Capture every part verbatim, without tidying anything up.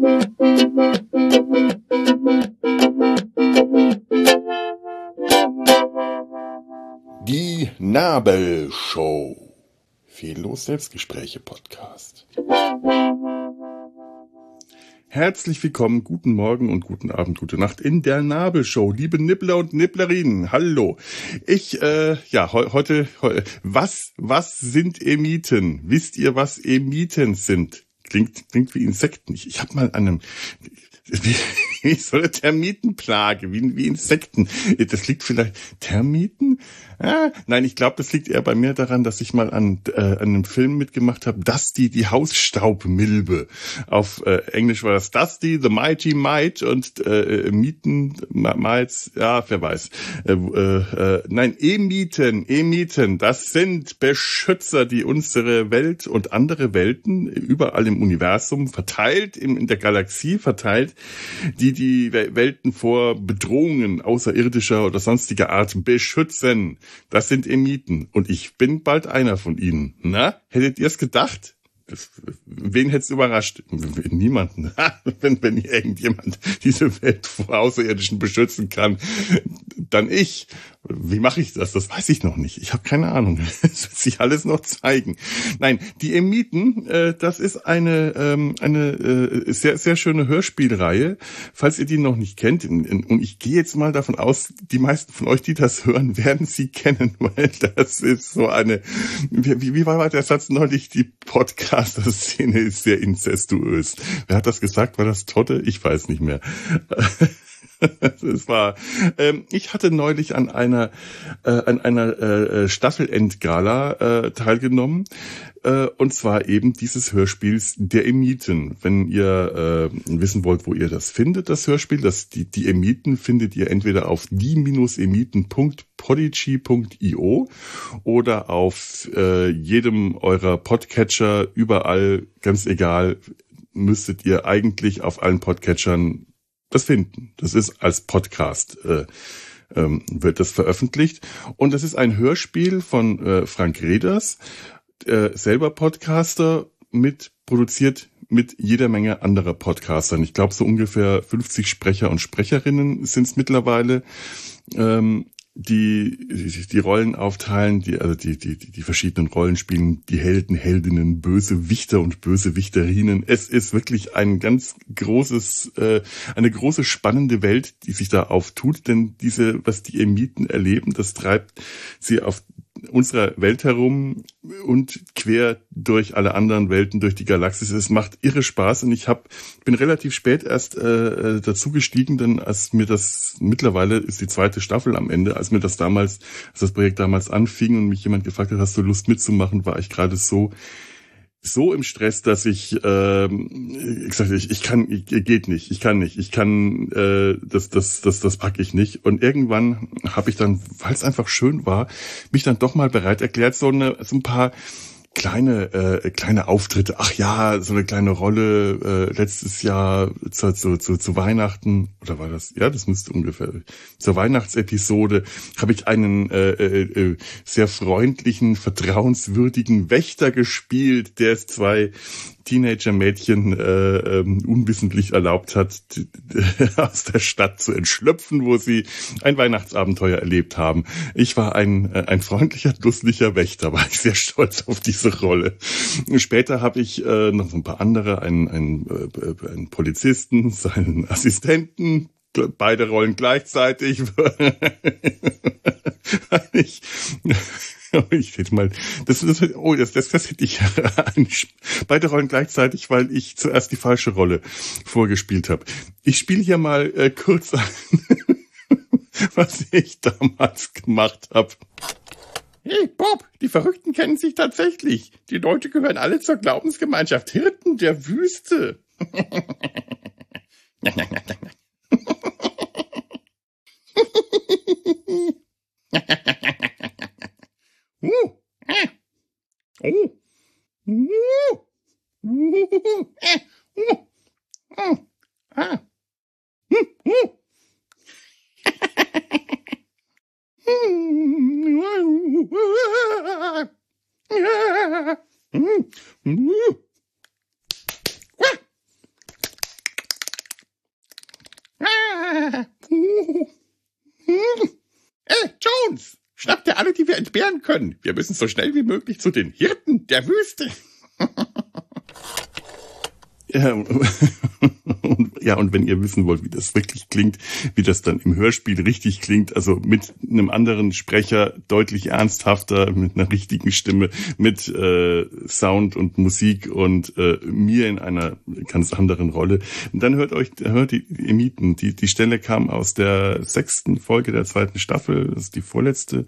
Die Nabelshow. Fehllos Selbstgespräche-Podcast. Herzlich willkommen, guten Morgen und guten Abend, gute Nacht in der Nabelshow. Liebe Nibbler und Nibblerinnen, hallo. Ich, äh, ja, he heute, he was, was sind Emiten? Wisst ihr, was Emiten sind? Klingt, klingt wie Insekten. Ich, ich habe mal an einem, wie, wie so eine Termitenplage, wie, wie Insekten. Das liegt vielleicht, Termiten? Ah, nein, ich glaube, das liegt eher bei mir daran, dass ich mal an, äh, an einem Film mitgemacht habe, Dusty, die Hausstaubmilbe. Auf äh, Englisch war das Dusty, the Mighty Mite und äh, Mieten, Mites, ja, wer weiß. Äh, äh, nein, Emiten, Emiten, das sind Beschützer, die unsere Welt und andere Welten überall im Universum verteilt, in, in der Galaxie verteilt, die die Welten vor Bedrohungen außerirdischer oder sonstiger Art beschützen. Das sind Emiten. Und ich bin bald einer von ihnen. Na, hättet ihr es gedacht? Das, wen hätte es überrascht? Niemanden. wenn, wenn irgendjemand diese Welt vor Außerirdischen beschützen kann, dann ich. Wie mache ich das? Das weiß ich noch nicht. Ich habe keine Ahnung. Das wird sich alles noch zeigen. Nein, die Emiten, äh, das ist eine ähm, eine äh, sehr sehr schöne Hörspielreihe. Falls ihr die noch nicht kennt, und ich gehe jetzt mal davon aus, die meisten von euch, die das hören, werden sie kennen, weil das ist so eine. Wie, wie war der Satz neulich? Die Podcaster-Szene ist sehr inzestuös. Wer hat das gesagt? War das Totte? Ich weiß nicht mehr. Es war. Ähm, ich hatte neulich an einer äh, an einer äh, Staffelendgala äh, teilgenommen, äh, und zwar eben dieses Hörspiels Der Emiten. Wenn ihr äh, wissen wollt, wo ihr das findet, das Hörspiel, das die die Emiten findet ihr entweder auf die Emiten punkt podigy punkt io oder auf äh, jedem eurer Podcatcher, überall, ganz egal, müsstet ihr eigentlich auf allen Podcatchern das finden. Das ist als Podcast, äh, ähm, wird das veröffentlicht. Und das ist ein Hörspiel von äh, Frank Reders, äh, selber Podcaster, mit produziert mit jeder Menge anderer Podcastern. Ich glaube, so ungefähr fünfzig Sprecher und Sprecherinnen sind es mittlerweile. Ähm, die, die die Rollen aufteilen, die also die die die verschiedenen Rollen spielen, die Helden, Heldinnen, Bösewichter und Bösewichterinnen. Es ist wirklich ein ganz großes äh, eine große spannende Welt, die sich da auftut, denn diese was die Emiten erleben, das treibt sie auf unserer Welt herum und quer durch alle anderen Welten, durch die Galaxis. Es macht irre Spaß, und ich hab, bin relativ spät erst äh, dazu gestiegen, denn als mir das, mittlerweile ist die zweite Staffel am Ende, als mir das damals, als das Projekt damals anfing und mich jemand gefragt hat, hast du Lust mitzumachen, war ich gerade so so im Stress, dass ich ähm, gesagt habe, ich, ich kann, ich, geht nicht, ich kann nicht, ich kann, äh, das, das, das, das packe ich nicht. Und irgendwann habe ich dann, weil es einfach schön war, mich dann doch mal bereit erklärt, so eine, so ein paar kleine, äh, kleine Auftritte. Ach ja, so eine kleine Rolle äh, letztes Jahr zu, zu, zu, zu Weihnachten, oder war das? Ja, das müsste ungefähr zur Weihnachtsepisode habe ich einen äh, äh, sehr freundlichen, vertrauenswürdigen Wächter gespielt, der es zwei Teenager-Mädchen äh, ähm, unwissentlich erlaubt hat, aus der Stadt zu entschlüpfen, wo sie ein Weihnachtsabenteuer erlebt haben. Ich war ein äh, ein freundlicher, dusseliger Wächter, war ich sehr stolz auf diese Rolle. Später habe ich äh, noch so ein paar andere, einen, einen, äh, einen Polizisten, seinen Assistenten, beide Rollen gleichzeitig. ich Ich hätte mal, das, das, oh, das, das, das hätte ich beide Rollen gleichzeitig, weil ich zuerst die falsche Rolle vorgespielt habe. Ich spiele hier mal äh, kurz an, was ich damals gemacht habe. Hey Bob, die Verrückten kennen sich tatsächlich. Die Leute gehören alle zur Glaubensgemeinschaft Hirten der Wüste. Uh. Ah. Oh. Uh. Uh. Eh. Uh. Oh. Ah. Hm. Uh. wir entbehren können. Wir müssen so schnell wie möglich zu den Hirten der Wüste. Ja, und, ja, und wenn ihr wissen wollt, wie das wirklich klingt, wie das dann im Hörspiel richtig klingt, also mit einem anderen Sprecher, deutlich ernsthafter, mit einer richtigen Stimme, mit äh, Sound und Musik und äh, mir in einer ganz anderen Rolle, dann hört euch, hört die Emiten. Die, die Stelle kam aus der sechsten Folge der zweiten Staffel, das ist die vorletzte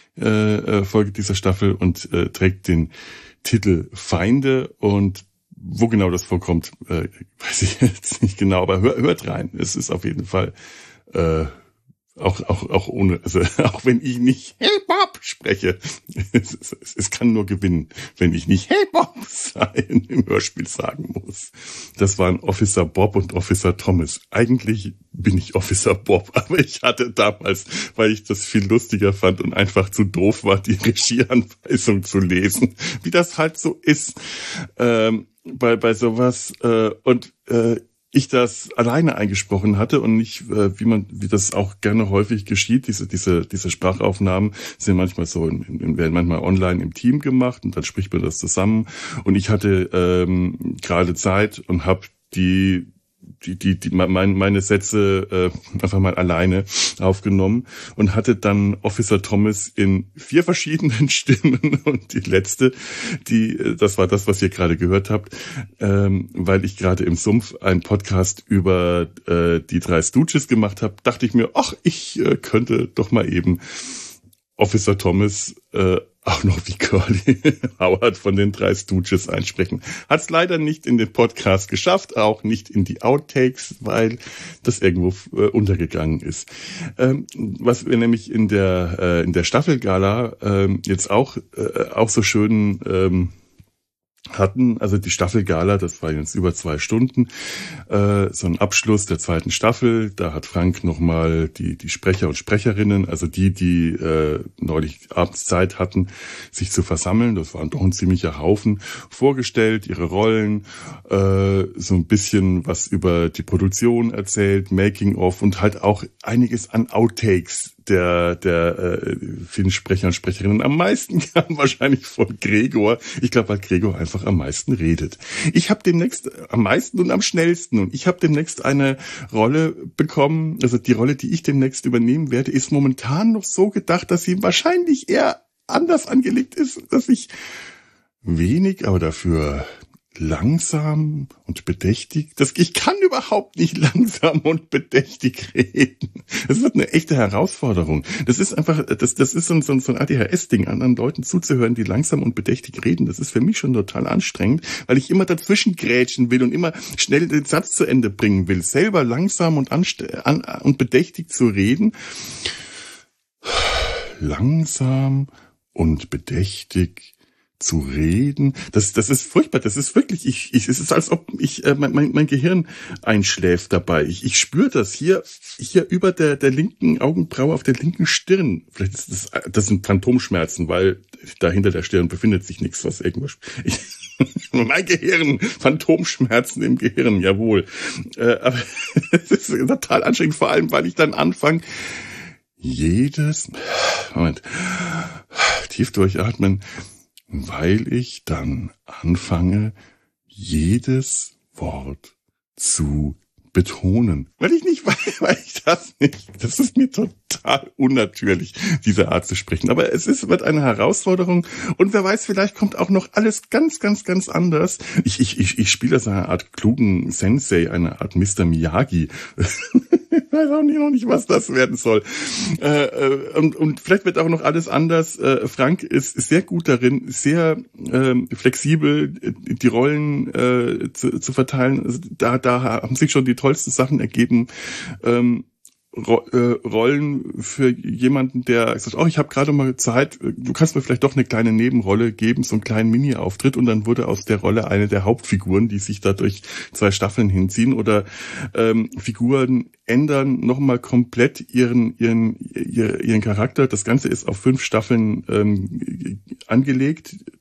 äh, Folge dieser Staffel und äh, trägt den Titel Feinde. Und wo genau das vorkommt, äh, weiß ich jetzt nicht genau, aber hör, hört rein. Es ist auf jeden Fall äh, auch auch auch ohne, also auch wenn ich nicht Hey Bob spreche, es, es, es kann nur gewinnen, wenn ich nicht Hey Bob sein im Hörspiel sagen muss. Das waren Officer Bob und Officer Thomas. Eigentlich bin ich Officer Bob, aber ich hatte damals, weil ich das viel lustiger fand und einfach zu doof war, die Regieanweisung zu lesen, wie das halt so ist. Ähm, bei bei sowas äh, und äh, ich das alleine eingesprochen hatte und nicht äh, wie man wie das auch gerne häufig geschieht, diese diese diese Sprachaufnahmen sind manchmal so in, in, werden manchmal online im Team gemacht und dann spricht man das zusammen und ich hatte ähm, gerade Zeit und habe die die die die meine meine Sätze äh, einfach mal alleine aufgenommen und hatte dann Officer Thomas in vier verschiedenen Stimmen und die letzte, die das war das, was ihr gerade gehört habt, ähm, weil ich gerade im Sumpf einen Podcast über äh, die drei Stooges gemacht habe, dachte ich mir, ach, ich äh, könnte doch mal eben Officer Thomas äh, auch noch wie Curly Howard von den drei Stooges einsprechen. Hat es leider nicht in den Podcast geschafft, auch nicht in die Outtakes, weil das irgendwo äh, untergegangen ist. Ähm, was wir nämlich in der äh, in der Staffelgala ähm, jetzt auch äh, auch so schön ähm, hatten, also die Staffelgala, das war jetzt über zwei Stunden, äh, so ein Abschluss der zweiten Staffel. Da hat Frank nochmal die die Sprecher und Sprecherinnen, also die, die äh, neulich abends Zeit hatten, sich zu versammeln, das waren doch ein ziemlicher Haufen, vorgestellt, ihre Rollen, äh, so ein bisschen was über die Produktion erzählt, Making-of und halt auch einiges an Outtakes der der äh, vielen Sprecher und Sprecherinnen. Am meisten kam wahrscheinlich von Gregor. Ich glaube, weil Gregor einfach am meisten redet. Ich habe demnächst am meisten und am schnellsten und ich habe demnächst eine Rolle bekommen, also die Rolle, die ich demnächst übernehmen werde, ist momentan noch so gedacht, dass sie wahrscheinlich eher anders angelegt ist, dass ich wenig, aber dafür langsam und bedächtig. Das, ich kann überhaupt nicht langsam und bedächtig reden. Das wird eine echte Herausforderung. Das ist einfach, das, das ist so ein, so ein A D H S-Ding, anderen Leuten zuzuhören, die langsam und bedächtig reden. Das ist für mich schon total anstrengend, weil ich immer dazwischen grätschen will und immer schnell den Satz zu Ende bringen will. Selber langsam und, anst- an, und bedächtig zu reden. Langsam und bedächtig zu reden, das das ist furchtbar, das ist wirklich, ich, ich es ist, als ob ich äh, mein, mein Gehirn einschläft dabei. Ich, ich spüre das hier hier über der der linken Augenbraue auf der linken Stirn. Vielleicht ist das das sind Phantomschmerzen, weil da hinter der Stirn befindet sich nichts, was irgendwas. Ich, mein Gehirn, Phantomschmerzen im Gehirn, jawohl. Äh, aber es ist total anstrengend, vor allem, weil ich dann anfange, jedes Moment tief durchatmen. Weil ich dann anfange, jedes Wort zu betonen. Weil ich nicht weiß, weil ich das nicht, das ist mir total unnatürlich, diese Art zu sprechen. Aber es ist, wird eine Herausforderung und wer weiß, vielleicht kommt auch noch alles ganz, ganz, ganz anders. Ich, ich, ich, ich spiele das eine Art klugen Sensei, eine Art Mister Miyagi. Ich weiß auch nicht, noch nicht, was das werden soll. Äh, äh, und, und vielleicht wird auch noch alles anders. Äh, Frank ist sehr gut darin, sehr äh, flexibel die Rollen äh, zu, zu verteilen. Also da, da haben sich schon die tollsten Sachen ergeben. Ähm, Ro- äh, Rollen für jemanden, der sagt, oh, ich habe gerade mal Zeit, du kannst mir vielleicht doch eine kleine Nebenrolle geben, so einen kleinen Mini-Auftritt und dann wurde aus der Rolle eine der Hauptfiguren, die sich da durch zwei Staffeln hinziehen oder ähm, Figuren ändern nochmal komplett ihren ihren ihren Charakter. Das Ganze ist auf fünf Staffeln ähm, angelegt.